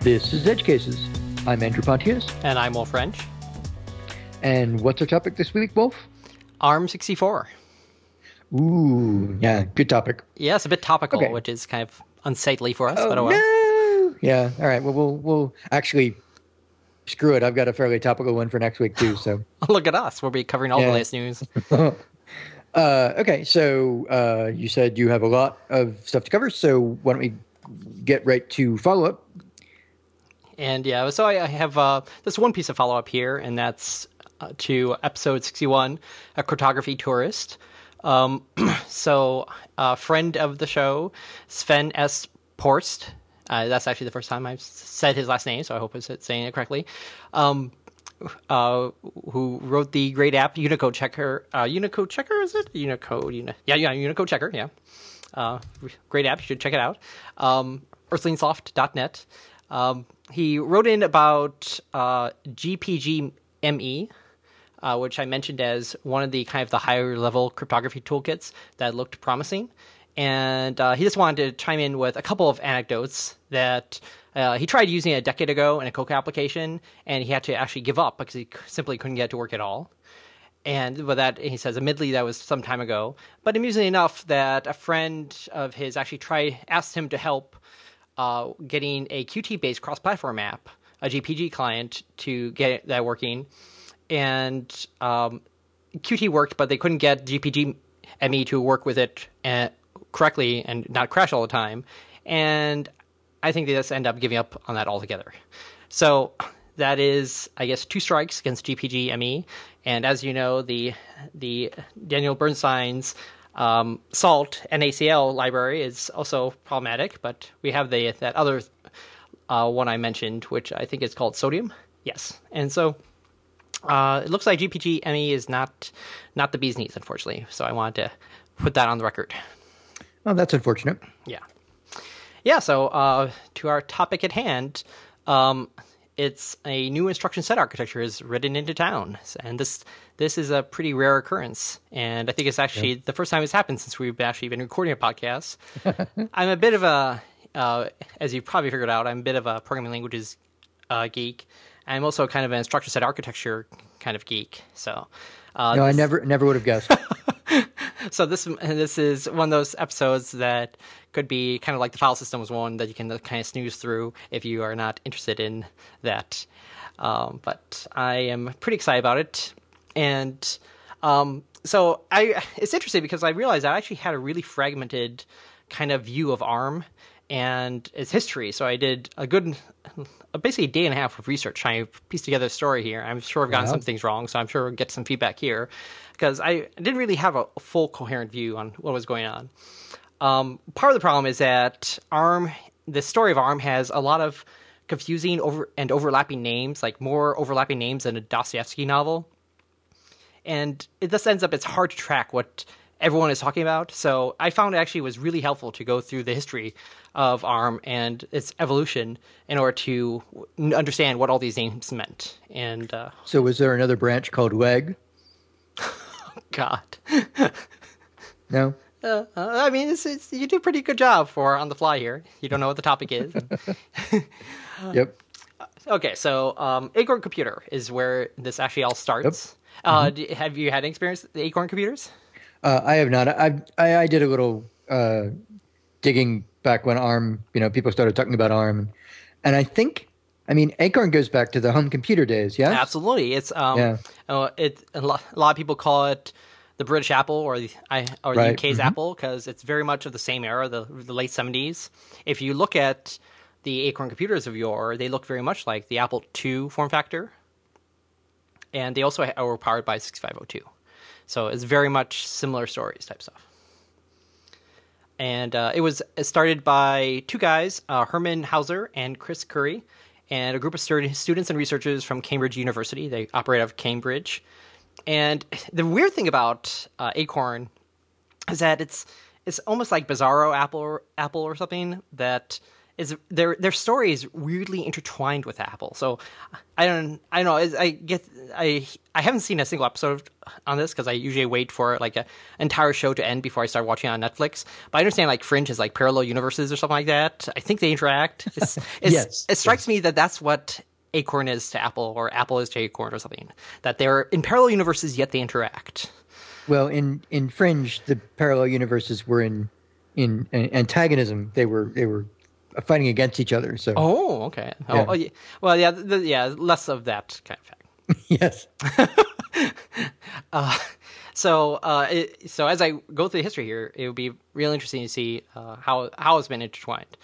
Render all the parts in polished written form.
This is Edge Cases. I'm Andrew Pontius. And I'm Wolf Wrench. And what's our topic this week, Wolf? ARM64. Ooh, yeah, good topic. Yeah, it's a bit topical, Okay. which is kind of unsightly for us, Oh, but oh well. no! Yeah, all right. Well, we'll actually screw it. I've got a fairly topical one for next week too. So Look at us. We'll be covering all the Yeah. latest news. okay, so you said you have a lot of stuff to cover. So why don't we get right to follow up? And yeah, so I have this one piece of follow-up here, and that's to episode 61, A Cartography Tourist. So a friend of the show, Sven S. Porst, that's actually the first time I've said his last name, so I hope I'm saying it correctly, who wrote the great app Unicode Checker. Unicode Checker, is it? Unicode Checker, yeah. Great app, you should check it out. Earthlingsoft.net. He wrote in about GPG-ME, which I mentioned as one of the kind of the higher level cryptography toolkits that looked promising. And he just wanted to chime in with a couple of anecdotes that he tried using a decade ago in a Coca application, and he had to actually give up because he simply couldn't get it to work at all. And with that, he says, admittedly, that was some time ago, but amusingly enough, that a friend of his actually asked him to help getting a Qt-based cross-platform app, a GPG client, to get that working. And Qt worked, but they couldn't get GPG-ME to work with it correctly and not crash all the time. And I think they just end up giving up on that altogether. So that is, I guess, 2 strikes against GPG-ME. And as you know, the Daniel Bernstein's SALT NaCl library is also problematic, but we have that other one I mentioned, which I think is called Sodium. Yes. And so it looks like GPG-ME is not the bee's knees, unfortunately. So I wanted to put that on the record. Oh, that's unfortunate. Yeah. Yeah, so to our topic at hand, it's a new instruction set architecture is ridden into town. And this is a pretty rare occurrence. And I think it's actually the first time it's happened since we've actually been recording a podcast. I'm a bit of a, as you've probably figured out, I'm a bit of a programming languages geek. I'm also kind of an instruction set architecture kind of geek. So No, I never would have guessed. So this is one of those episodes that could be kind of like the file systems one that you can kind of snooze through if you are not interested in that. But I am pretty excited about it. And so it's interesting because I realized I actually had a really fragmented kind of view of ARM and its history. So I did basically a day and a half of research trying to piece together a story here. I'm sure I've gotten some things wrong, so I'm sure we'll get some feedback here because I didn't really have a full coherent view on what was going on. Part of the problem is that the story of ARM has a lot of confusing overlapping names, like more overlapping names than a Dostoevsky novel. And it just ends up, it's hard to track what everyone is talking about. So I found it actually was really helpful to go through the history of ARM and its evolution in order to understand what all these names meant. And So was there another branch called WEG? God. No? I mean, you do a pretty good job for on the fly here. You don't know what the topic is. Yep. Okay, so Acorn Computer is where this actually all starts. Have you had any experience with the Acorn computers? I have not. I did a little digging back when ARM, people started talking about ARM. And I mean, Acorn goes back to the home computer days, yeah? Absolutely. It's a lot of people call it the British Apple or the UK's Apple because it's very much of the same era, the late 70s. If you look at the Acorn computers of yore, they look very much like the Apple II form factor. And they also were powered by 6502. So it's very much similar stories type stuff. And it started by 2 guys, Herman Hauser and Chris Curry, and a group of students and researchers from Cambridge University. They operate out of Cambridge. And the weird thing about Acorn is that it's almost like Bizarro Apple or something, that is their story is weirdly intertwined with Apple. So I don't know. I haven't seen a single episode on this because I usually wait for like an entire show to end before I start watching it on Netflix. But I understand like Fringe is like parallel universes or something like that. I think they interact. Yes, It strikes me that that's what Acorn is to Apple, or Apple is to Acorn, or something. That they're in parallel universes yet they interact. Well, in Fringe, the parallel universes were in antagonism. They were fighting against each other. So Oh, okay. yeah. Yeah. Well, yeah, yeah. Less of that kind of fact. Yes. So as I go through the history here, it would be real interesting to see how it's been intertwined.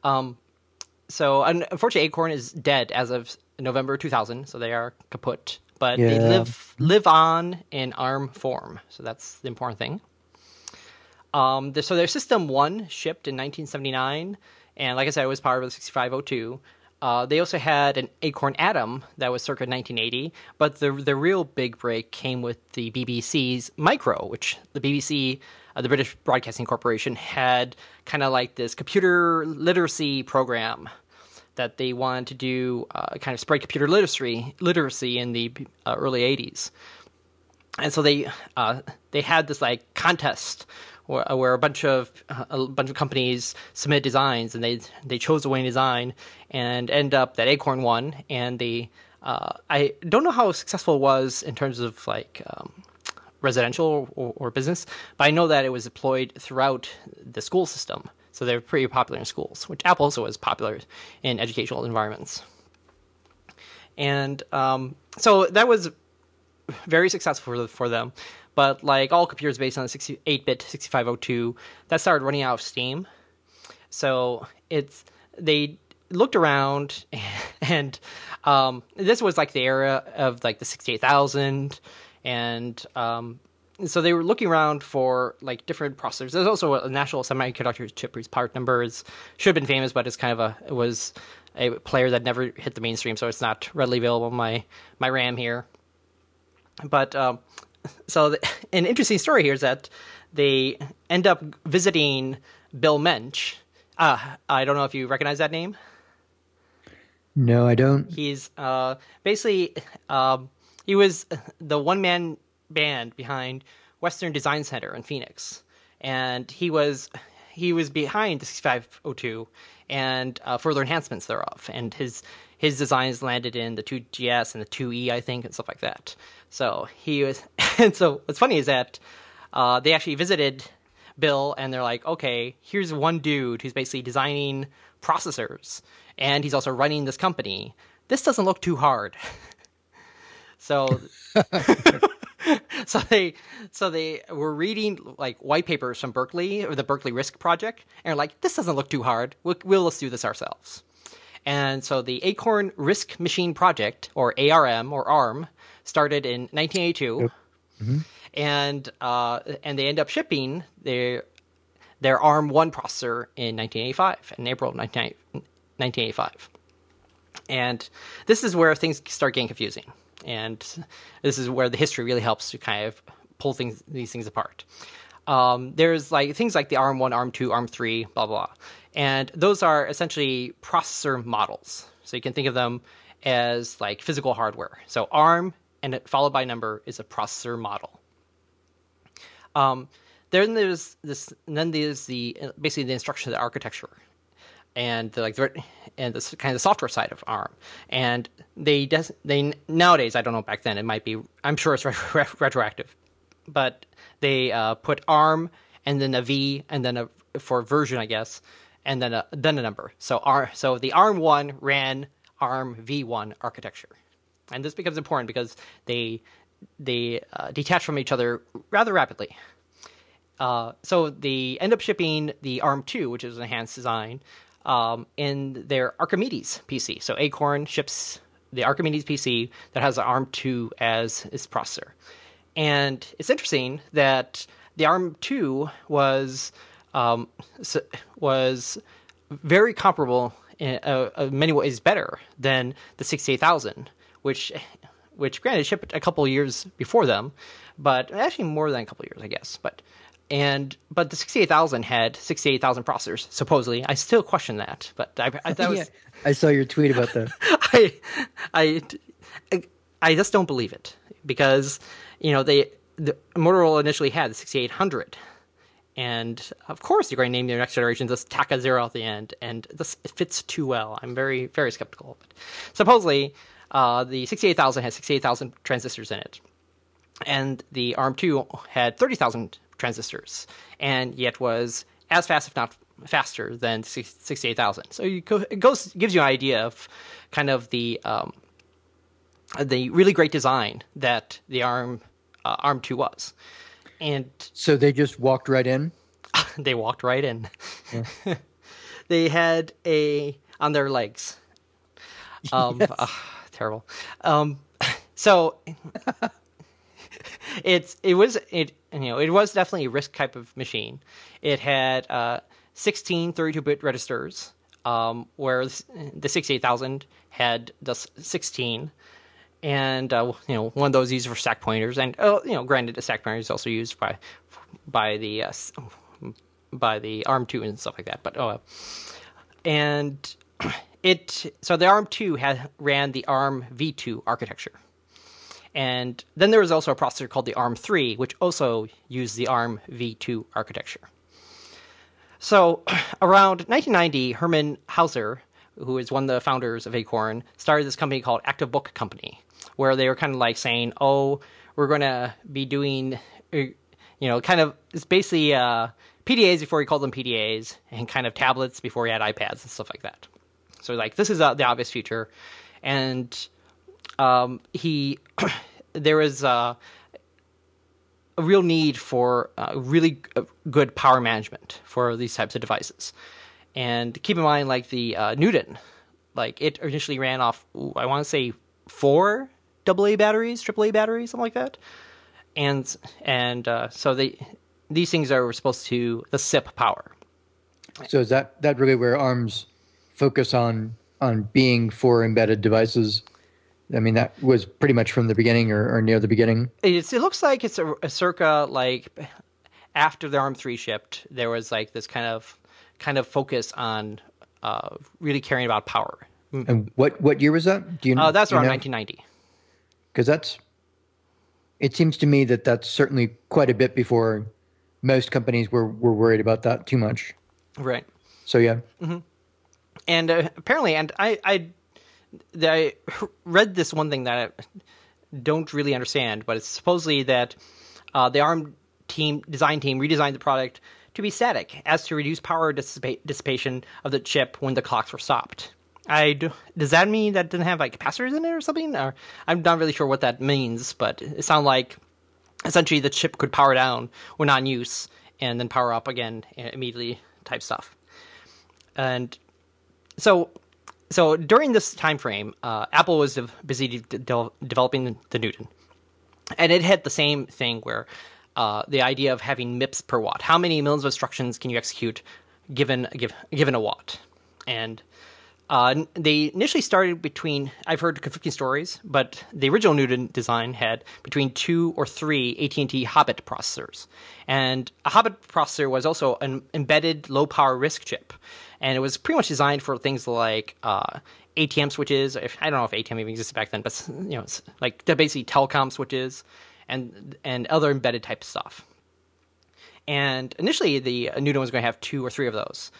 Unfortunately, Acorn is dead as of November 2000, so they are kaput. But they Yeah. live on in ARM form, so that's the important thing. So their System 1 shipped in 1979, and like I said, it was powered with 6502. They also had an Acorn Atom that was circa 1980, but the real big break came with the BBC's Micro, which the BBC, the British Broadcasting Corporation, had kind of like this computer literacy program that they wanted to do, kind of spread computer literacy in the early 80s. And so they had this like contest where a bunch of companies submitted designs, and they chose a winning design, and end up that Acorn won. And I don't know how successful it was in terms of like residential or business, but I know that it was deployed throughout the school system, so they're pretty popular in schools, which Apple also is popular in educational environments. And so that was very successful for them. But like all computers based on the 8-bit 6502, that started running out of steam. So they looked around, and this was like the era of like the 68000, and so they were looking around for like different processors. There's also a National Semiconductor chip whose part numbers should have been famous, but it was a player that never hit the mainstream, so it's not readily available on my RAM here. But an interesting story here is that they end up visiting Bill Mensch. I don't know if you recognize that name. No, I don't. He's basically he was the one-man band behind Western Design Center in Phoenix, and he was behind the 6502 and further enhancements thereof. And his designs landed in the 2GS and the 2E, I think, and stuff like that. So he was, and so what's funny is that they actually visited Bill, and they're like, okay, here's one dude who's basically designing processors, and he's also running this company. This doesn't look too hard. So they were reading like white papers from Berkeley, or the Berkeley RISC project, and are like, this doesn't look too hard. Let's do this ourselves. And so the Acorn RISC Machine Project, or ARM or ARM, started in 1982. Yep. Mm-hmm. And they end up shipping their ARM1 processor in 1985, in April of 1985. And this is where things start getting confusing. And this is where the history really helps to kind of pull these things apart. There's like things like the ARM1, ARM2, ARM3, blah, blah. And those are essentially processor models. So you can think of them as like physical hardware. So ARM and it followed by number is a processor model. Then there's basically the instruction of the architecture, and the kind of the software side of ARM. And they nowadays, I don't know, back then it might be, I'm sure it's retroactive, but they put ARM and then a V and then for version, I guess, and then a number. So the ARM1 ran ARM V1 architecture, and this becomes important because they detach from each other rather rapidly. So they end up shipping the ARM2, which is an enhanced design, in their Archimedes PC. So Acorn ships the Archimedes PC that has the ARM2 as its processor. And it's interesting that the ARM2 was very comparable, in many ways better than the 68000, which granted shipped a couple of years before them, but actually more than a couple of years, I guess. But But the 68,000 had 68,000 processors supposedly. I still question that, but that Yeah, was I saw your tweet about that. I, I I just don't believe it because the Motorola initially had the 6800, and of course you're going to name their next generation this Taka Zero at the end, and this it fits too well. I'm very very skeptical. But supposedly, the 68,000 has 68,000 transistors in it, and the ARM2 had 30,000 transistors, and yet was as fast, if not faster, than 68,000. So gives you an idea of kind of the really great design that the ARM2 was. And So they just walked right in. they walked right in. Yeah. They had on their legs. Yes. Terrible. So it was definitely a RISC type of machine. It had 16 32-bit registers, where the 68,000 had the 16, and one of those used for stack pointers, and granted, a stack pointer is also used by the ARM2 and stuff like that. But and so the ARM2 ran the ARM v2 architecture. And then there was also a processor called the ARM3, which also used the ARM v2 architecture. So around 1990, Herman Hauser, who is one of the founders of Acorn, started this company called Active Book Company, where they were kind of like saying, oh, we're going to be doing, it's basically PDAs before he called them PDAs, and kind of tablets before he had iPads and stuff like that. So like, this is the obvious future. And there was a real need for really good power management for these types of devices. And keep in mind, like the Newton, like it initially ran off, I want to say 4 AA batteries, AAA batteries, something like that. And so these things were supposed to the SIP power. So is that really where ARM's focus on being for embedded devices? I mean, that was pretty much from the beginning or near the beginning. It looks like it's a circa like after the ARM3 shipped, there was like this kind of focus on really caring about power. And what year was that? Do you know? That's around 1990. Because it seems to me that's certainly quite a bit before most companies were worried about that too much. Right. So yeah. Mm-hmm. And apparently, and I read this one thing that I don't really understand, but it's supposedly that the ARM design team redesigned the product to be static, as to reduce power dissipation of the chip when the clocks were stopped. Does that mean that it didn't have like capacitors in it or something? Or I'm not really sure what that means, but it sounded like essentially the chip could power down when not in use and then power up again immediately type stuff. And so during this time frame, Apple was busy developing the Newton, and it had the same thing where the idea of having MIPS per watt. How many millions of instructions can you execute given a watt? And they initially started between, I've heard conflicting stories, but the original Newton design had between 2 or 3 AT&T Hobbit processors. And a Hobbit processor was also an embedded low-power RISC chip. And it was pretty much designed for things like ATM switches. I don't know if ATM even existed back then, but it's like basically telecom switches and other embedded type stuff. And initially, the Newton was going to have 2 or 3 of those.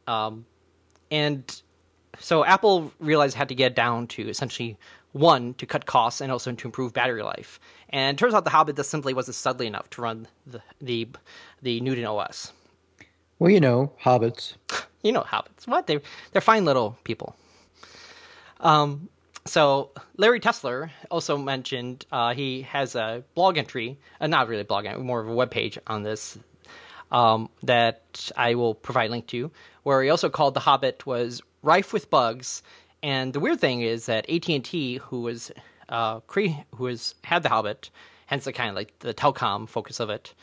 And so Apple realized it had to get down to essentially 1 to cut costs and also to improve battery life. And it turns out the Hobbit just simply wasn't studly enough to run the Newton OS. Well, hobbits. Hobbits. What? They're fine little people. So Larry Tesler also mentioned he has a blog entry, not really a blog entry, more of a web page on this that I will provide a link to, where he also called the Hobbit was rife with bugs. And the weird thing is that AT&T, who had the Hobbit, hence the kind of like the telecom focus of it,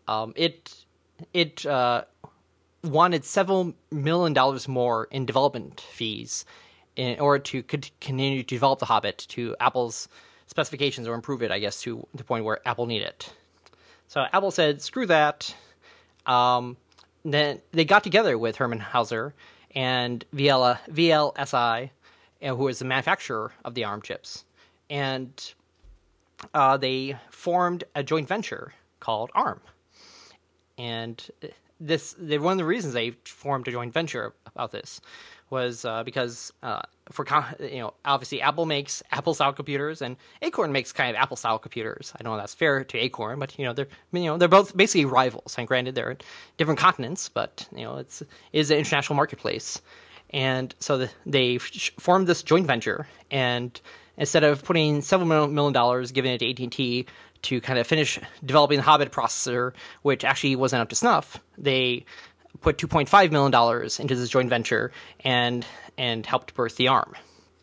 it wanted several $1 million more in development fees in order to continue to develop the Hobbit to Apple's specifications or improve it, I guess, to the point where Apple needed it. So Apple said, screw that. then they got together with Hermann Hauser and VLSI, who is the manufacturer of the ARM chips, and they formed a joint venture called ARM. And one of the reasons they formed a joint venture about this was because obviously Apple makes Apple style computers and Acorn makes kind of Apple style computers. I don't know if that's fair to Acorn, but they're both basically rivals. And granted, they're in different continents, but it is an international marketplace. And so they formed this joint venture, and instead of putting several million dollars, giving it to AT&T to kind of finish developing the Hobbit processor, which actually wasn't up to snuff, they put $2.5 million into this joint venture and helped birth the ARM.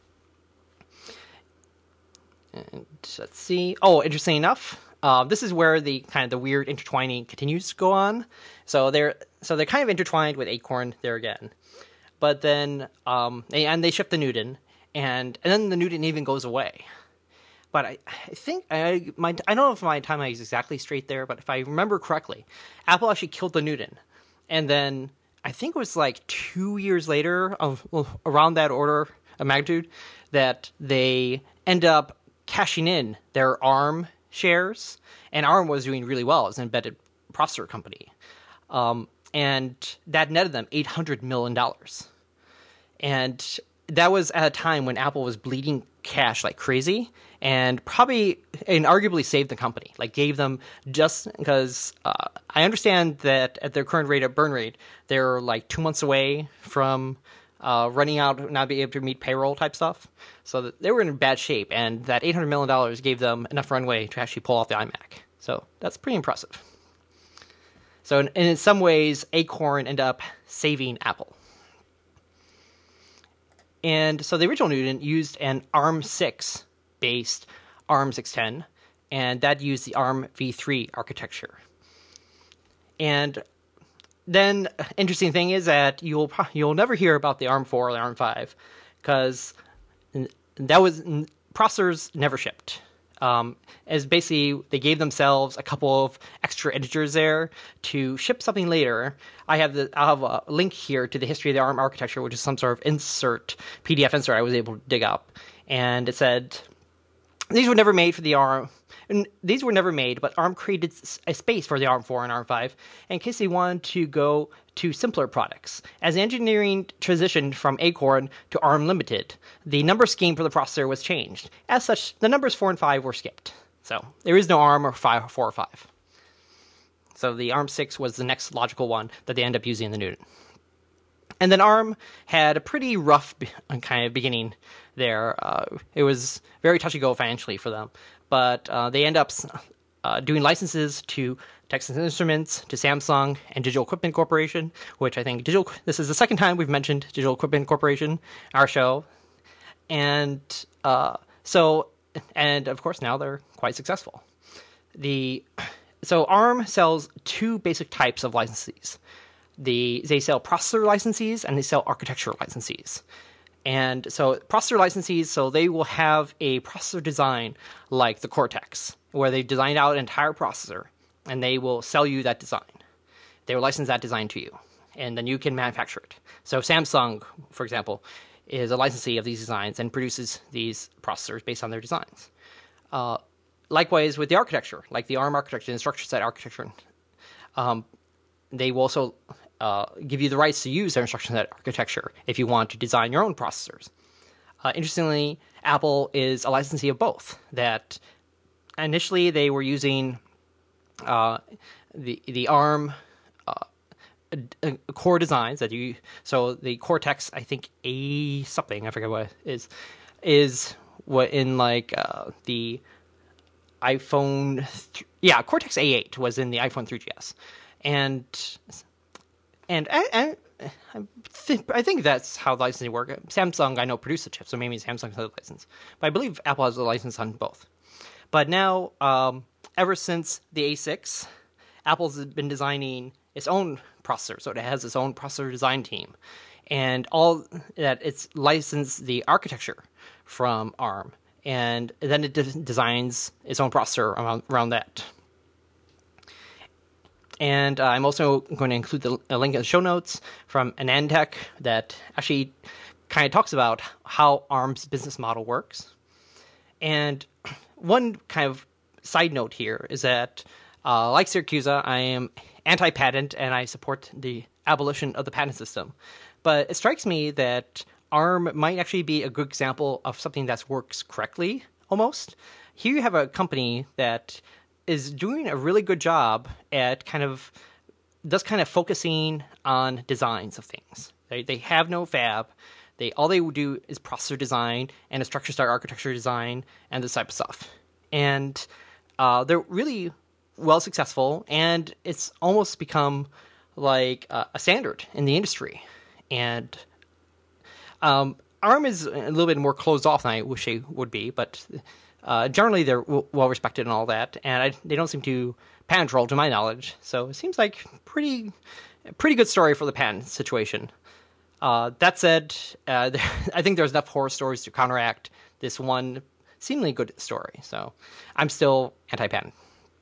And let's see. Oh, interesting enough, this is where the kind of the weird intertwining continues to go on. So they're kind of intertwined with Acorn there again. But then they ship the Newton, and then the Newton even goes away. But I think I don't know if my timeline is exactly straight there, but if I remember correctly, Apple actually killed the Newton, and then I think it was like 2 years later, around that order of magnitude, that they end up cashing in their ARM shares, and ARM was doing really well as an embedded processor company. And that netted them $800 million. And that was at a time when Apple was bleeding cash like crazy, and arguably saved the company. Like, gave them, just because I understand that at their current burn rate, they're like 2 months away from running out, not being able to meet payroll type stuff. So they were in bad shape, and that $800 million gave them enough runway to actually pull off the iMac. So that's pretty impressive. So in some ways, Acorn ended up saving Apple. And so the original Newton used an ARM6 based ARM610, and that used the ARM v3 architecture. And then interesting thing is that you'll never hear about the ARM4 or the ARM5, because processors never shipped. As basically they gave themselves a couple of extra integers there to ship something later. I'll have a link here to the history of the ARM architecture, which is some sort of PDF insert I was able to dig up, and it said these were never made for the ARM. And these were never made, but ARM created a space for the ARM4 and ARM5 in case they wanted to go to simpler products. As engineering transitioned from Acorn to ARM Limited, the number scheme for the processor was changed. As such, the numbers 4 and 5 were skipped. So there is no ARM or 4 or 5. So the ARM6 was the next logical one that they end up using in the Newton. And then ARM had a pretty rough kind of beginning there. It was very touch-and-go financially for them. But they end up doing licenses to Texas Instruments, to Samsung, and Digital Equipment Corporation, which I think this is the second time we've mentioned Digital Equipment Corporation, our show. And of course, now they're quite successful. So ARM sells two basic types of licensees. They sell processor licensees and they sell architecture licensees. And so processor licensees, so they will have a processor design like the Cortex, where they've designed out an entire processor, and they will sell you that design. They will license that design to you, and then you can manufacture it. So Samsung, for example, is a licensee of these designs and produces these processors based on their designs. Likewise with the architecture, like the ARM architecture, the instruction set architecture, they will also give you the rights to use their instruction set architecture if you want to design your own processors. Interestingly, Apple is a licensee of both. That initially they were using the ARM core designs so the Cortex, I think A something, I forget what it is what in like the iPhone, Cortex A8 was in the iPhone 3GS, and I think that's how the licensing works. Samsung, I know, produced the chip, so maybe Samsung has a license. But I believe Apple has a license on both. But now, ever since the A6, Apple's been designing its own processor, so it has its own processor design team. And all that, it's licensed the architecture from ARM. And then it designs its own processor around that. And I'm also going to include a link in the show notes from AnandTech that actually kind of talks about how ARM's business model works. And one kind of side note here is that, like Siracusa, I am anti-patent and I support the abolition of the patent system. But it strikes me that ARM might actually be a good example of something that works correctly, almost. Here you have a company that is doing a really good job at kind of focusing on designs of things. They have no fab. All they do is processor design and a structure style architecture design and this type of stuff. And they're really well successful, and it's almost become like a standard in the industry. And ARM is a little bit more closed off than I wish they would be, but generally they're well respected and all that, and they don't seem to patent troll to my knowledge. So it seems like pretty good story for the patent situation. That said, I think there's enough horror stories to counteract this one seemingly good story. So I'm still anti-patent.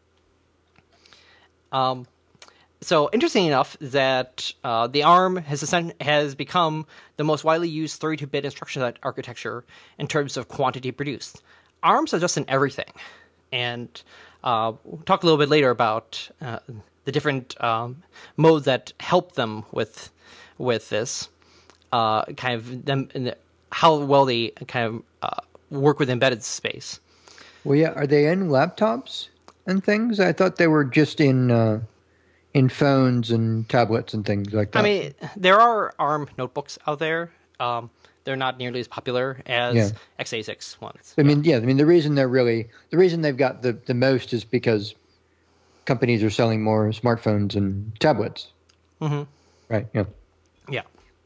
So interesting enough that the ARM has become the most widely used 32-bit instruction set architecture in terms of quantity produced. ARMs are just in everything, and we'll talk a little bit later about the different modes that help them with this kind of them and how well they kind of work with embedded space. Well, yeah, are they in laptops and things? I thought they were just in phones and tablets and things like that. I mean, there are ARM notebooks out there. They're not nearly as popular as x86 ones. I mean, the reason they've got the most is because companies are selling more smartphones and tablets. Mm-hmm. Right. Yeah. Yeah.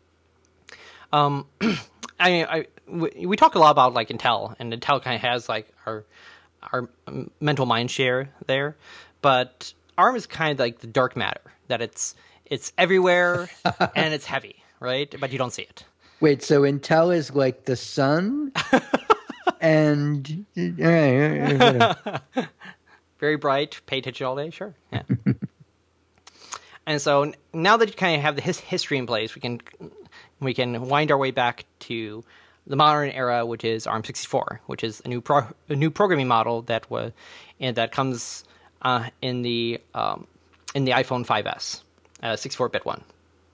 We talk a lot about like Intel, and Intel kind of has like our mental mind share there, but ARM is kind of like the dark matter, that it's everywhere and it's heavy, right? But you don't see it. Wait, so Intel is like the sun, and very bright, pay attention all day, sure. Yeah. And so now that you kind of have the history in place, we can wind our way back to the modern era, which is ARM64, which is a new programming model that comes in the iPhone 5S, 64-bit one.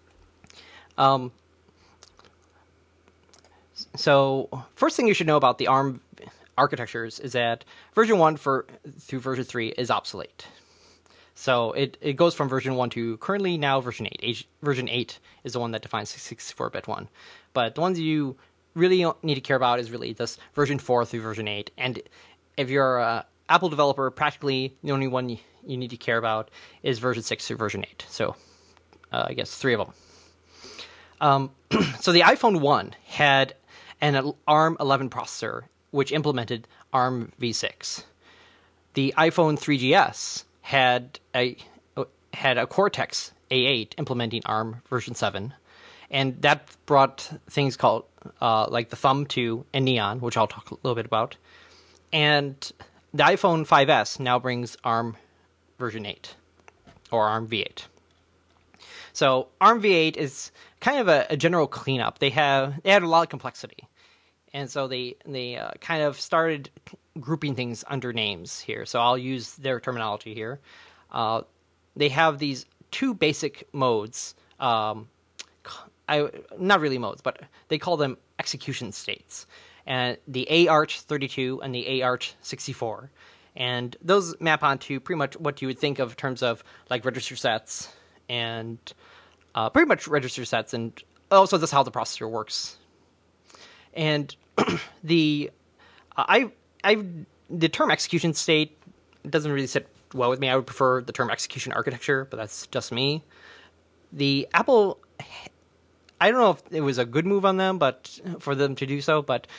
So first thing you should know about the ARM architectures is that version 1 through version 3 is obsolete. So it goes from version 1 to currently now version 8. Version 8 is the one that defines 64-bit one. But the ones you really need to care about is really this version 4 through version 8. And if you're an Apple developer, practically the only one you need to care about is version 6 through version 8. So I guess 3 of them. So the iPhone 1 had an ARM 11 processor, which implemented ARM v6. The iPhone 3GS had a Cortex A8 implementing ARM version 7, and that brought things called like the Thumb 2 and Neon, which I'll talk a little bit about. And the iPhone 5S now brings ARM version 8, or ARM v8. So ARM v8 is kind of a general cleanup. They had a lot of complexity, and so they kind of started grouping things under names here. So I'll use their terminology here. They have these two basic modes. Not really modes, but they call them execution states, and the AArch32 and the AArch64. And those map onto pretty much what you would think of in terms of like register sets and pretty much register sets, and also that's how the processor works. And the term execution state doesn't really sit well with me. I would prefer the term execution architecture, but that's just me. The Apple, I don't know if it was a good move on them, but for them to do so, but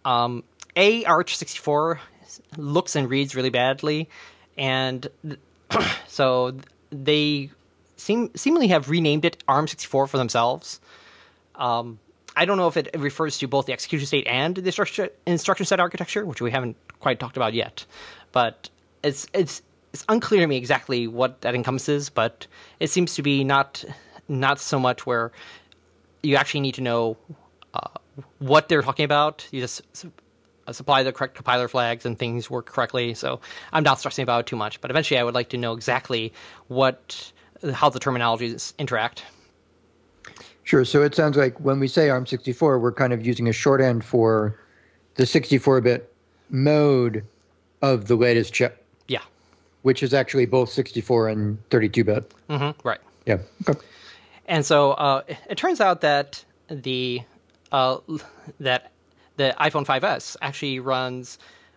AArch64 looks and reads really badly, and so they seemingly have renamed it ARM64 for themselves. I don't know if it refers to both the execution state and the instruction set architecture, which we haven't quite talked about yet. But it's it's unclear to me exactly what that encompasses, but it seems to be not so much where you actually need to know what they're talking about. You just supply the correct compiler flags and things work correctly. So I'm not stressing about it too much. But eventually, I would like to know exactly how the terminologies interact. Sure. So it sounds like when we say ARM64, we're kind of using a shorthand for the 64-bit mode of the latest chip, Yeah. which is actually both 64 and 32-bit. Right. Yeah. Okay. And so it turns out that uh, that the iPhone 5S actually runs,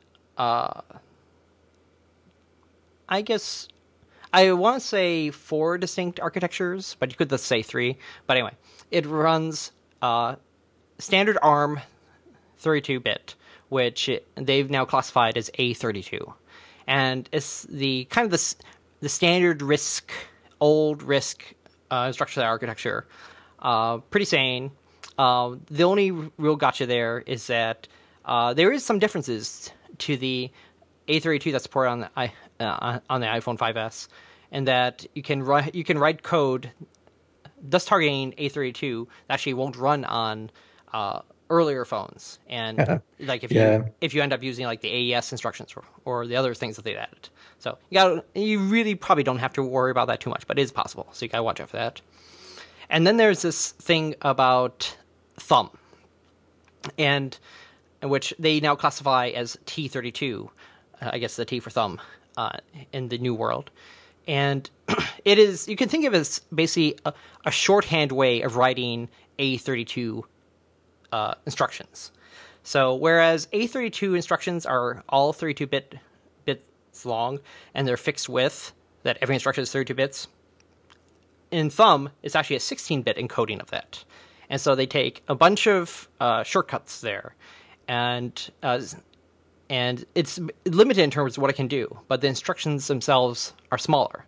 I guess, I want to say 4 distinct architectures, but you could just say 3. But anyway, it runs standard ARM 32-bit, which they've now classified as A32, and it's the kind of the standard old RISC instruction set architecture. Pretty sane. The only real gotcha there is that there is some differences to the A32 that's supported on the iPhone 5S, and that you can write code thus targeting A32 that actually won't run on earlier phones, and like Yeah. if you end up using like the AES instructions or the other things that they've added. So you really probably don't have to worry about that too much, but it is possible. So you gotta watch out for that. And then there's this thing about thumb, and which they now classify as T32. I guess the T for thumb in the new world. And it is, you can think of it as basically a shorthand way of writing A32 instructions. So whereas A32 instructions are all 32-bits long and they're fixed width, that every instruction is 32 bits, in Thumb, it's actually a 16-bit encoding of that. And so they take a bunch of shortcuts there, and it's limited in terms of what it can do, but the instructions themselves are smaller.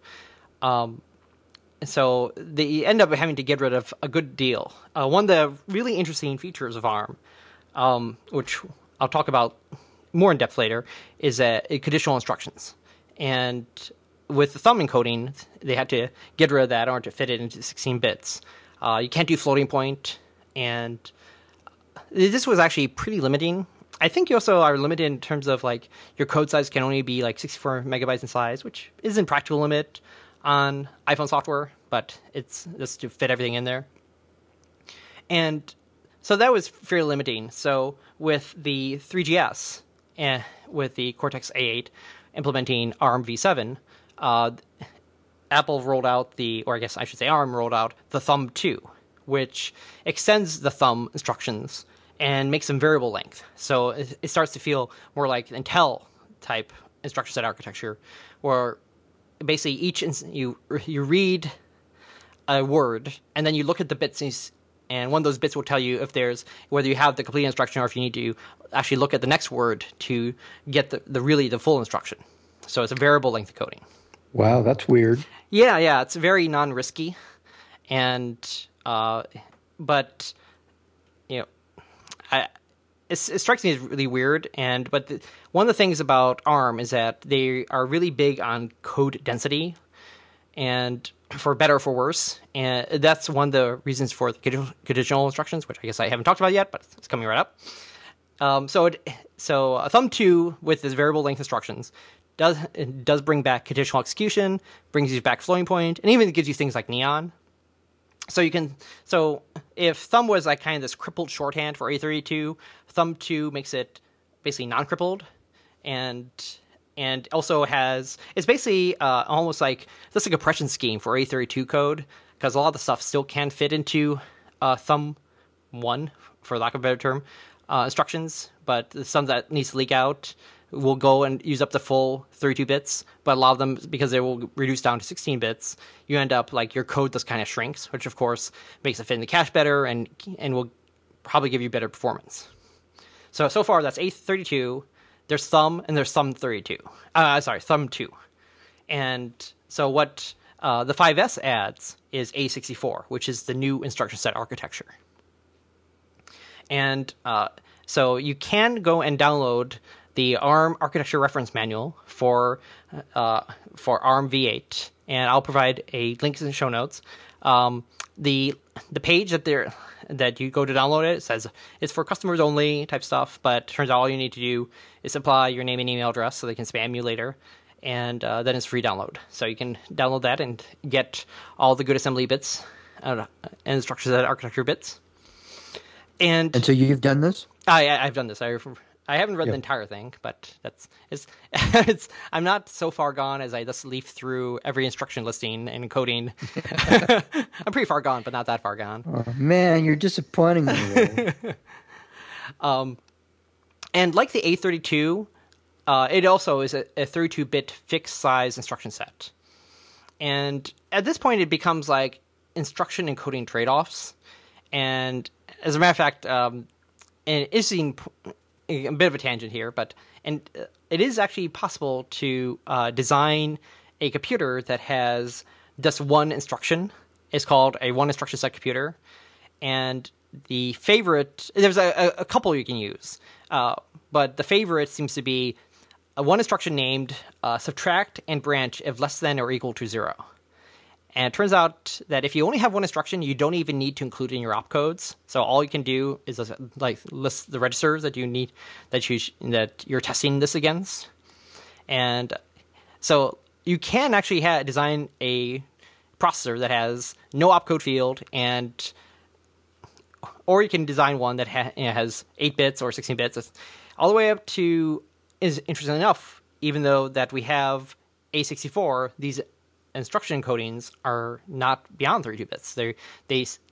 So they end up having to get rid of a good deal. One of the really interesting features of ARM, which I'll talk about more in depth later, is conditional instructions. And with the thumb encoding, they had to get rid of that in order to fit it into 16 bits. You can't do floating point, and this was actually pretty limiting. I think you also are limited in terms of like your code size can only be like 64 megabytes in size, which isn't practical limit on iPhone software, but it's just to fit everything in there. And so that was fairly limiting. So with the 3GS and with the Cortex A8 implementing ARM v7, Apple rolled out or I guess I should say ARM rolled out the Thumb 2, which extends the thumb instructions and makes them variable length. So it starts to feel more like Intel type instruction set architecture, where basically you read a word and then you look at the bits, and one of those bits will tell you whether you have the complete instruction or if you need to actually look at the next word to get the full instruction. So it's a variable length coding. Wow, that's weird. Yeah, it's very non-risky, and but you know, it strikes me as really weird. But one of the things about ARM is that they are really big on code density, and for better or for worse, and that's one of the reasons for the conditional instructions, which I guess I haven't talked about yet, but it's coming right up. So a Thumb 2 with this variable length instructions does bring back conditional execution, brings you back floating point, and even gives you things like neon. So if Thumb was like kind of this crippled shorthand for A32, Thumb 2 makes it basically non-crippled, and also it's basically almost like just a compression scheme for A32 code, because a lot of the stuff still can fit into Thumb 1, for lack of a better term, instructions, but the some that needs to leak out will go and use up the full 32 bits, but a lot of them, because they will reduce down to 16 bits, you end up like your code just kind of shrinks, which of course makes it fit in the cache better and will probably give you better performance. So far that's A32, there's Thumb, and there's Thumb 32. Thumb 2. And so what the 5S adds is A64, which is the new instruction set architecture. And so you can go and download the ARM Architecture Reference Manual for ARM v8, and I'll provide a link in the show notes. The page that you go to download it says it's for customers only type stuff, but turns out all you need to do is supply your name and email address so they can spam you later, and then it's free download. So you can download that and get all the good assembly bits and structures that architecture bits. And so you've done this? I've done this. I haven't read the entire thing, but I'm not so far gone as I just leaf through every instruction listing and coding. I'm pretty far gone, but not that far gone. Oh, man, you're disappointing me. And like the A32, it also is a 32-bit fixed size instruction set. And at this point, it becomes like instruction and coding trade-offs. And as a matter of fact, and it's a bit of a tangent here, but it is actually possible to design a computer that has just one instruction. It's called a one instruction set computer, and there's a couple you can use, but the favorite seems to be one instruction named subtract and branch if less than or equal to 0. And it turns out that if you only have one instruction, you don't even need to include it in your opcodes. So all you can do is list the registers that you need that you're testing this against. And so you can actually design a processor that has no opcode field, or you can design one that has 8 bits or 16 bits, all the way up to, is interesting enough, even though that we have A64, these instruction encodings are not beyond 32 bits. They stay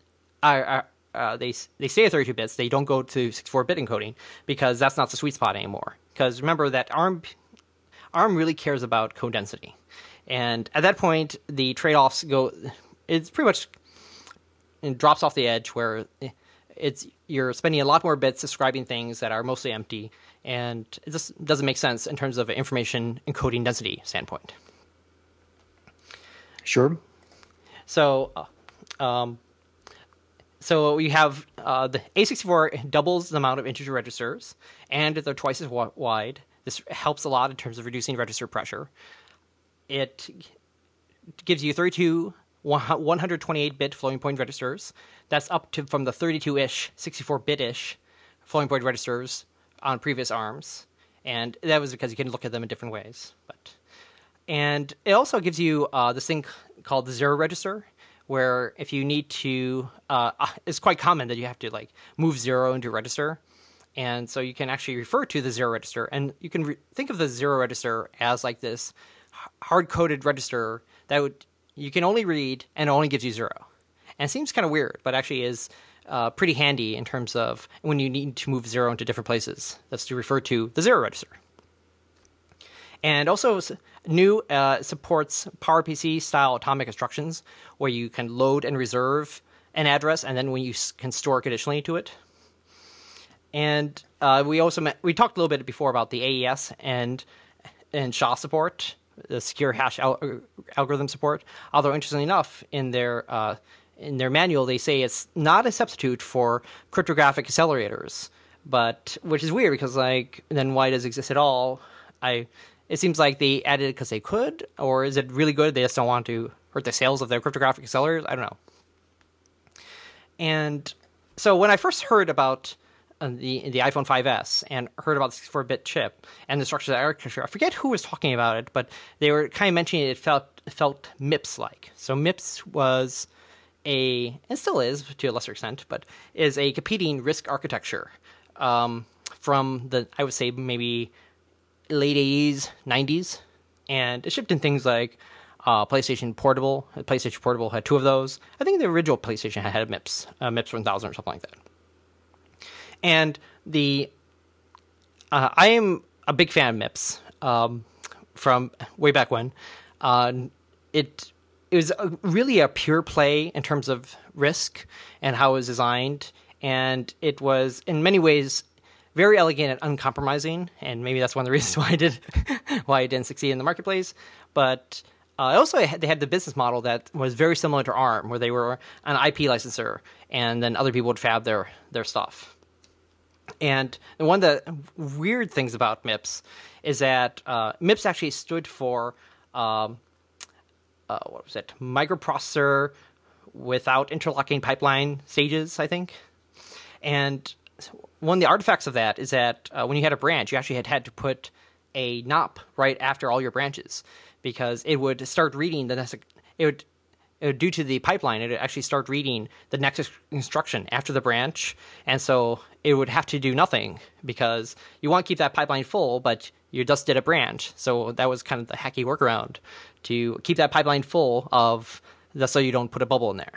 at 32 bits. They don't go to 64-bit encoding because that's not the sweet spot anymore. Because remember that ARM really cares about code density, and at that point the trade-offs go. It's pretty much, it drops off the edge where you're spending a lot more bits describing things that are mostly empty, and it just doesn't make sense in terms of information encoding density standpoint. Sure. So we have the A64 doubles the amount of integer registers, and they're twice as wide. This helps a lot in terms of reducing register pressure. It gives you 32 128-bit floating point registers. That's up from the 32-ish, 64-bit-ish floating point registers on previous ARMs, and that was because you can look at them in different ways. And it also gives you this thing called the zero register, where if you need to, it's quite common that you have to move 0 into a register. And so you can actually refer to the zero register, and you can think of the zero register as like this hard-coded register that you can only read and it only gives you 0. And it seems kind of weird, but actually is pretty handy in terms of when you need to move 0 into different places. That's to refer to the zero register. And also, new supports PowerPC style atomic instructions, where you can load and reserve an address, and then when you can store conditionally to it. And we talked a little bit before about the AES and SHA support, the secure hash algorithm support. Although interestingly enough, in their manual, they say it's not a substitute for cryptographic accelerators, but which is weird because then why does it exist at all? It seems like they added it because they could, or is it really good? They just don't want to hurt the sales of their cryptographic accelerators? I don't know. And so when I first heard about the iPhone 5S and heard about the 64-bit chip and the structure of the architecture, I forget who was talking about it, but they were kind of mentioning it felt MIPS-like. So MIPS was and still is to a lesser extent, but is a competing RISC architecture from I would say maybe late 80s, 90s, and it shipped in things like PlayStation Portable. PlayStation Portable had 2 of those. I think the original PlayStation had a MIPS 1000 or something like that. And I am a big fan of MIPS from way back when. It was really a pure play in terms of RISC and how it was designed, and it was in many ways very elegant and uncompromising, and maybe that's one of the reasons why it didn't succeed in the marketplace. But also, they had the business model that was very similar to ARM, where they were an IP licensor, and then other people would fab their stuff. And one of the weird things about MIPS is that MIPS actually stood for what was it? Microprocessor without interlocking pipeline stages, I think. And one of the artifacts of that is that when you had a branch, you actually had to put a NOP right after all your branches, because it would start reading the next. Due to the pipeline, it would actually start reading the next instruction after the branch, and so it would have to do nothing because you want to keep that pipeline full, but you just did a branch. So that was kind of the hacky workaround to keep that pipeline full of so you don't put a bubble in there.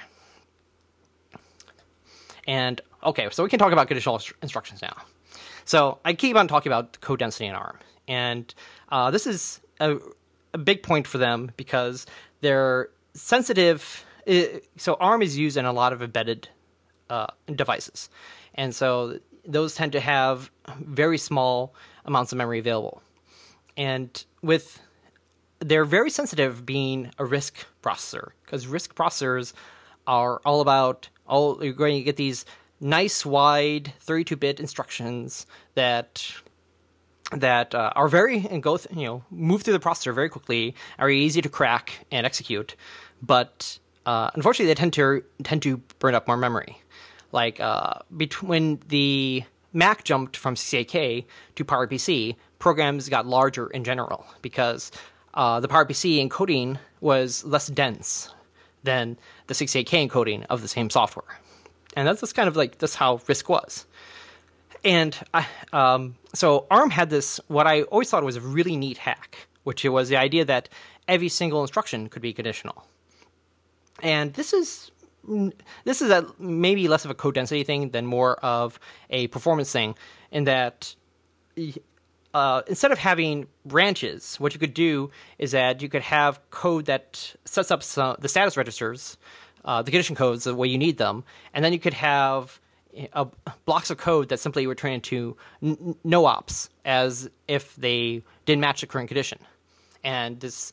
And okay, so we can talk about conditional instructions now. So I keep on talking about code density in ARM, and this is a big point for them because they're sensitive. So ARM is used in a lot of embedded devices, and so those tend to have very small amounts of memory available. And they're very sensitive being a RISC processor, because RISC processors are all about, you're going to get these nice wide 32-bit instructions that are very and move through the processor very quickly, are easy to crack and execute, but unfortunately they tend to burn up more memory. Like when the Mac jumped from 68K to PowerPC, programs got larger in general because the PowerPC encoding was less dense than the 68K encoding of the same software, and that's just kind of like that's how RISC was. And so ARM had this, what I always thought was a really neat hack, which was the idea that every single instruction could be conditional. And this is maybe less of a code density thing than more of a performance thing, in that instead of having branches, what you could do is that you could have code that sets up the status registers, the condition codes the way you need them, and then you could have blocks of code that simply return into no ops as if they didn't match the current condition. And this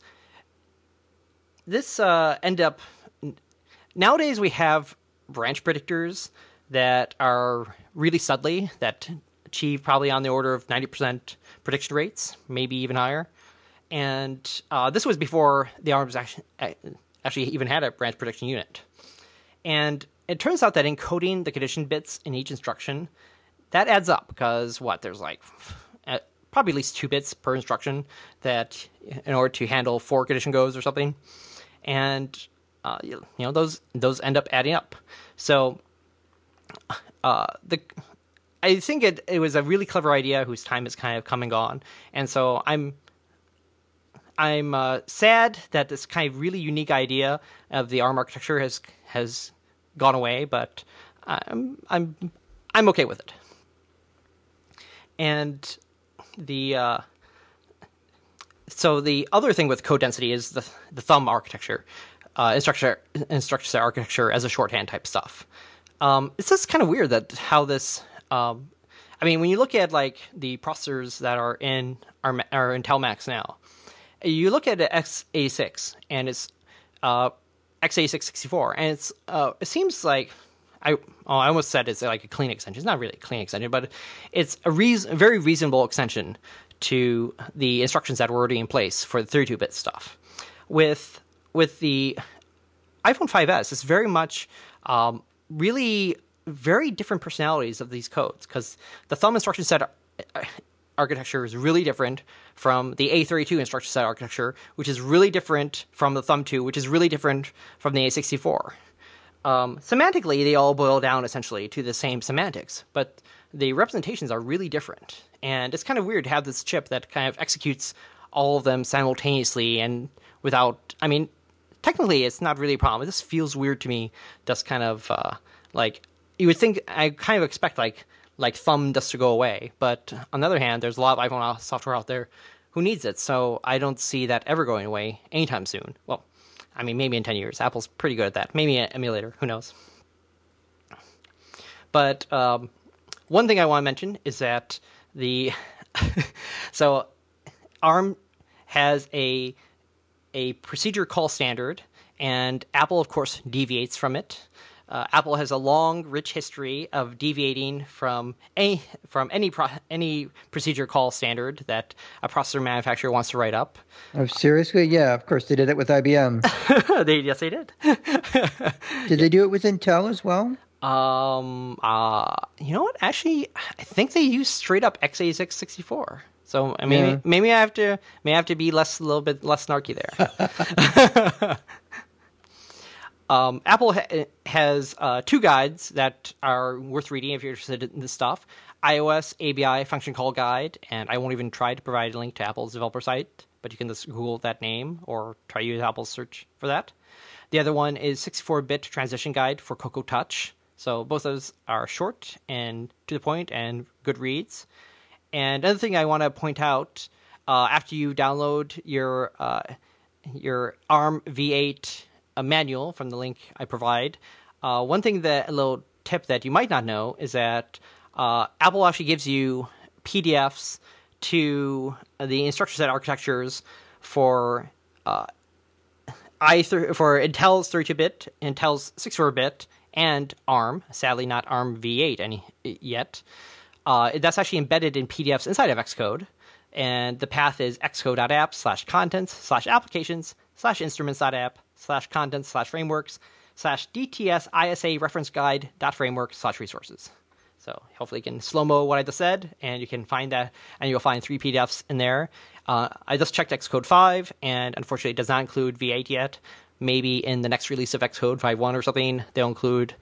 end up nowadays we have branch predictors that are really subtly, that achieve probably on the order of 90% prediction rates, maybe even higher. And this was before the ARMs actually even had a branch prediction unit. And it turns out that encoding the condition bits in each instruction, that adds up, because there's like probably at least 2 bits per instruction that in order to handle 4 condition goes or something. And those end up adding up. So I think it was a really clever idea whose time has kind of come and gone. And so I'm sad that this kind of really unique idea of the ARM architecture has gone away, but I'm okay with it. And so the other thing with code density is the thumb architecture, instruction set architecture as a shorthand type stuff. It's just kind of weird that how this. When you look at like the processors that are in our Intel Macs now, you look at the x86 and it's x86-64, and it seems like I almost said it's like a clean extension. It's not really a clean extension, but it's a very reasonable extension to the instructions that were already in place for the 32-bit stuff. With the iPhone 5S, it's very much really very different personalities of these codes, because the thumb instruction set architecture is really different from the A32 instruction set architecture, which is really different from the thumb 2, which is really different from the A64. Semantically, they all boil down essentially to the same semantics, but the representations are really different. And it's kind of weird to have this chip that kind of executes all of them simultaneously and without, technically it's not really a problem. It just feels weird to me, just kind of like, you would think, I kind of expect like thumb just to go away. But on the other hand, there's a lot of iPhone software out there who needs it, so I don't see that ever going away anytime soon. Well, maybe in 10 years. Apple's pretty good at that. Maybe an emulator. Who knows? But one thing I want to mention is that so ARM has a procedure call standard, and Apple, of course, deviates from it. Apple has a long, rich history of deviating from any procedure call standard that a processor manufacturer wants to write up. Oh, seriously? Yeah, of course they did it with IBM. Yes, they did. Did they do it with Intel as well? You know what? Actually, I think they use straight up x86 64. So Yeah. maybe I have to be a little bit less snarky there. Apple has two guides that are worth reading if you're interested in this stuff: iOS ABI Function Call Guide, and I won't even try to provide a link to Apple's developer site, but you can just Google that name or try to use Apple's search for that. The other one is 64-bit transition guide for Cocoa Touch. So both of those are short and to the point and good reads. And another thing I want to point out, after you download your ARM V8 manual from the link I provide, a little tip that you might not know is that Apple actually gives you PDFs to the instruction set architectures for Intel's 32-bit, Intel's 64-bit, and ARM. Sadly, not ARM V8 yet. That's actually embedded in PDFs inside of Xcode, and the path is xcode.app/contents/applications/instruments.app/contents/frameworks/DTS ISA reference guide.framework/resources. So hopefully you can slow-mo what I just said, and you can find that, and you'll find 3 PDFs in there. I just checked Xcode 5, and unfortunately it does not include V8 yet. Maybe in the next release of Xcode 5.1 or something, they'll include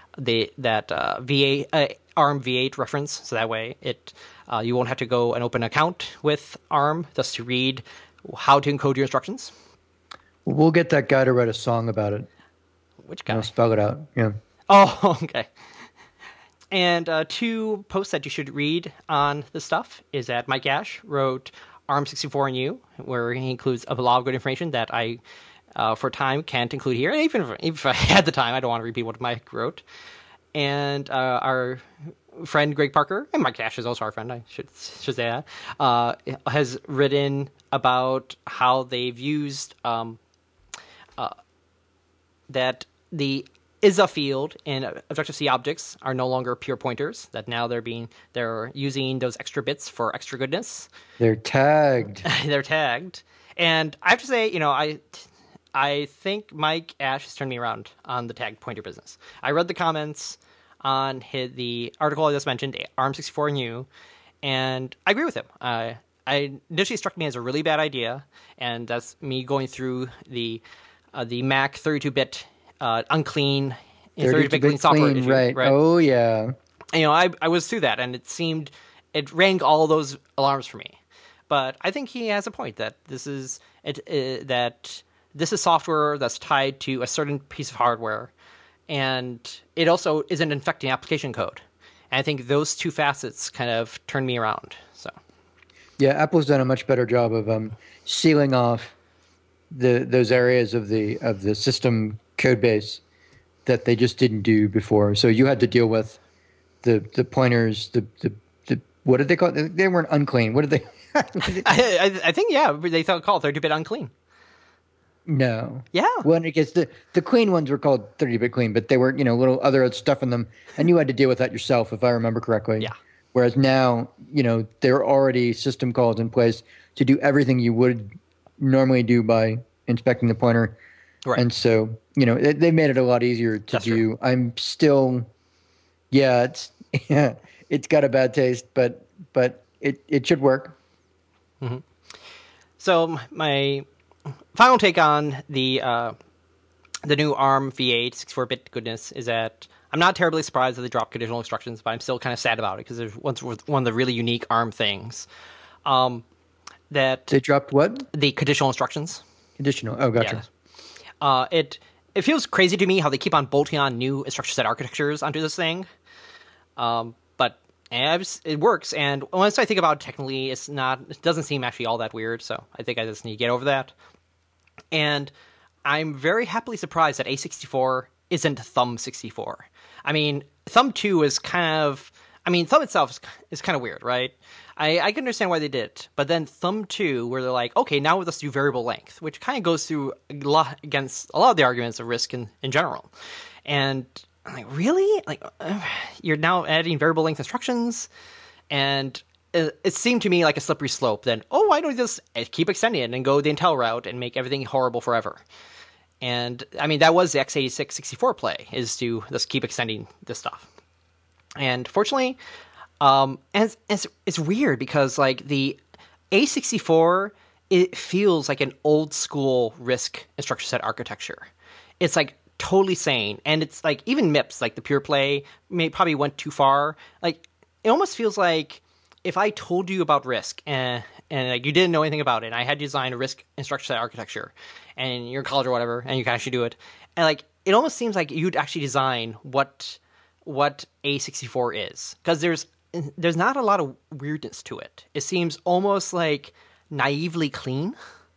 that ARM V8 reference, so that way you won't have to go and open an account with ARM just to read how to encode your instructions. We'll get that guy to write a song about it. Which guy? I'll spell it out. Yeah. Oh, okay. And 2 posts that you should read on this stuff is that Mike Ash wrote ARM64 and You, where he includes a lot of good information that I, for time, can't include here. And even if I had the time, I don't want to repeat what Mike wrote. And our friend Greg Parker, and Mike Ash is also our friend, I should say that, has written about how they've used that the ISA field in Objective-C objects are no longer pure pointers, that now they're using those extra bits for extra goodness. They're tagged. They're tagged. And I have to say, I think Mike Ash has turned me around on the tag pointer business. I read the comments on the article I just mentioned, ARM64 and You, and I agree with him. I initially struck me as a really bad idea, and that's me going through the Mac 32-bit unclean, 32-bit clean software issue, right? Oh yeah. I was through that, and it rang all those alarms for me. But I think he has a point that this is software that's tied to a certain piece of hardware, and it also isn't infecting application code. And I think those two facets kind of turned me around. So, yeah, Apple's done a much better job of sealing off those areas of the system code base that they just didn't do before. So you had to deal with the pointers, the what did they call it? They weren't unclean. What did they? I think they called 32-bit unclean. No. Yeah. Well, it gets the clean ones were called 30-bit clean, but they were little other stuff in them, and you had to deal with that yourself, if I remember correctly. Yeah. Whereas now, there are already system calls in place to do everything you would normally do by inspecting the pointer. Right. And so, they made it a lot easier to That's do. true. I'm still, it's got a bad taste, but it should work. Mm-hmm. So my final take on the new ARM V8 64-bit goodness is that I'm not terribly surprised that they dropped conditional instructions, but I'm still kind of sad about it because it was one of the really unique ARM things. That they dropped what? The conditional instructions. Conditional. Oh, gotcha. Yeah. It feels crazy to me how they keep on bolting on new instruction set architectures onto this thing. But it works, and once I think about it technically, it doesn't seem actually all that weird, so I think I just need to get over that. And I'm very happily surprised that A64 isn't Thumb 64. I mean, Thumb 2 is Thumb itself is kind of weird, right? I can understand why they did it, but then Thumb 2, where they're like, okay, now let's do variable length, which kind of goes through a lot against a lot of the arguments of RISC in general. And I'm like, really? Like, you're now adding variable length instructions, and it seemed to me like a slippery slope. Then, oh, why don't we just keep extending it and go the Intel route and make everything horrible forever? And I mean, that was the x86 64 play, is to just keep extending this stuff. And fortunately, and it's weird because like the A64, it feels like an old school RISC instruction set architecture. It's like totally sane, and it's like even MIPS, like the pure play, probably went too far. Like it almost feels like if I told you about RISC and like you didn't know anything about it, and I had to design a RISC instruction set architecture, and you're in college or whatever, and you can actually do it, and like it almost seems like you'd actually design what A64 is, because there's not a lot of weirdness to it. It seems almost like naively clean.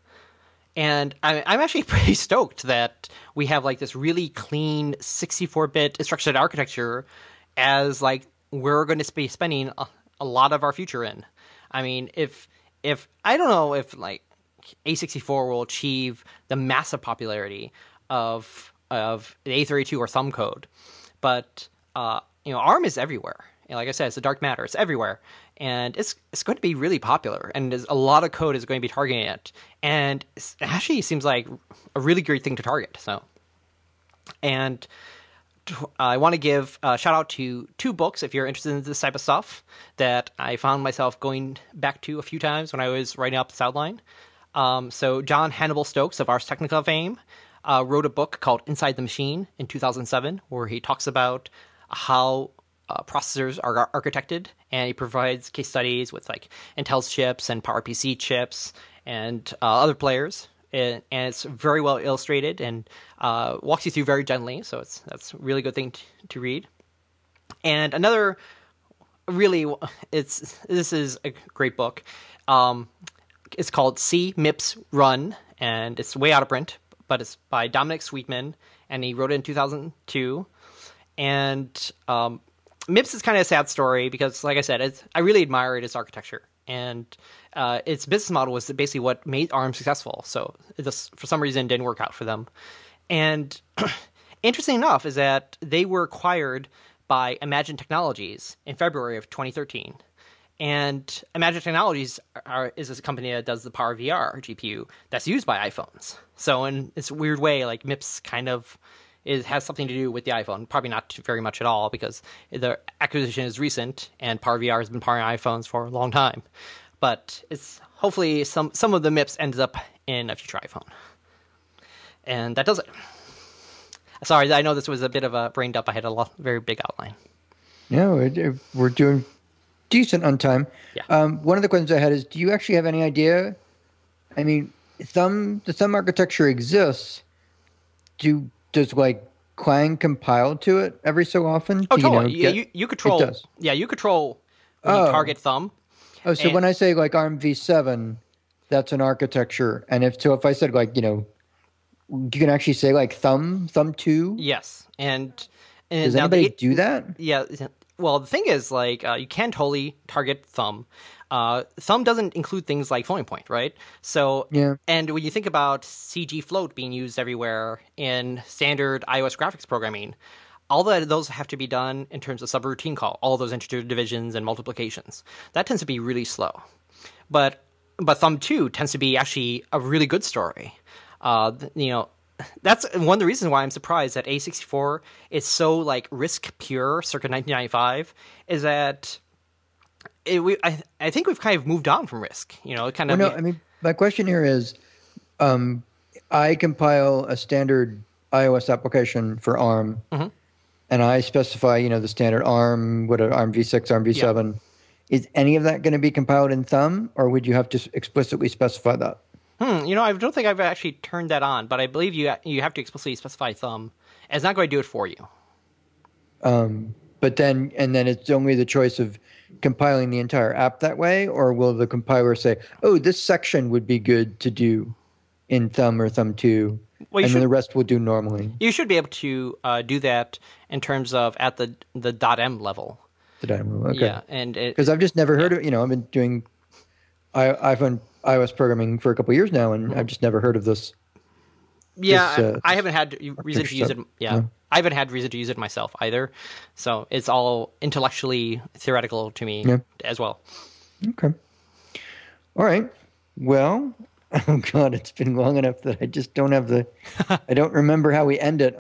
And I'm actually pretty stoked that we have like this really clean 64-bit instruction set architecture as like we're going to be spending a lot of our future in. I mean, if I don't know if like A64 will achieve the massive popularity of the A32 or Thumb code, but ARM is everywhere. Like I said, it's a dark matter. It's everywhere, and it's going to be really popular. And there's a lot of code is going to be targeting it, and it actually seems like a really great thing to target. So, and I want to give a shout out to two books if you're interested in this type of stuff that I found myself going back to a few times when I was writing up this outline. So John Hannibal Stokes of Ars Technica fame wrote a book called Inside the Machine in 2007, where he talks about how processors are architected, and he provides case studies with like Intel's chips and PowerPC chips and other players, and it's very well illustrated and walks you through very gently. So that's a really good thing to read. And another really, this is a great book. It's called C MIPS Run, and it's way out of print, but it's by Dominic Sweetman, and he wrote it in 2002. And MIPS is kind of a sad story because, like I said, I really admire its architecture, and its business model was basically what made ARM successful. So this, for some reason, didn't work out for them. And interesting enough is that they were acquired by Imagine Technologies in February of 2013. And Imagine Technologies is this company that does the PowerVR GPU that's used by iPhones. So in this weird way, like MIPS kind of has something to do with the iPhone. Probably not very much at all, because the acquisition is recent and PowerVR has been powering iPhones for a long time. But it's hopefully some of the MIPS ends up in a future iPhone. And that does it. Sorry, I know this was a bit of a brain dump. I had a very big outline. No, we're doing decent on time. Yeah. One of the questions I had is, do you actually have any idea? I mean, the thumb architecture exists. Does like Clang compile to it every so often? Oh, totally. You control. It does. Yeah, you control when you target Thumb. Oh, so when I say like ARM v7, that's an architecture, and if I said like you can actually say like Thumb 2. Yes, and does anybody do that? Yeah. Well, the thing is, like, you can totally target Thumb. Thumb doesn't include things like floating point, right? So, yeah. And when you think about CG float being used everywhere in standard iOS graphics programming, all those have to be done in terms of subroutine call, all those integer divisions and multiplications. That tends to be really slow. But Thumb 2 tends to be actually a really good story. That's one of the reasons why I'm surprised that A64 is so like RISC pure circa 1995, is that I think we've kind of moved on from RISC. Kind of. Well, no, I mean, my question here is, I compile a standard iOS application for ARM, mm-hmm. and I specify, the standard ARM, whatever, ARM v6, ARM v7. Yeah. Is any of that going to be compiled in Thumb, or would you have to explicitly specify that? I don't think I've actually turned that on, but I believe you have to explicitly specify Thumb. And it's not going to do it for you. But then it's only the choice of compiling the entire app that way, or will the compiler say, "Oh, this section would be good to do in Thumb or Thumb 2," then the rest will do normally? You should be able to do that in terms of at the .m level. The .m level, okay. Yeah, and because I've just never heard of. I've been doing iOS programming for a couple of years now, and I've just never heard of this. Yeah, I haven't had reason to use stuff. it. Yeah, I haven't had reason to use it myself either. So it's all intellectually theoretical to me Yeah. as well. Okay. All right. Well, oh God, it's been long enough that I just don't have I don't remember how we end it.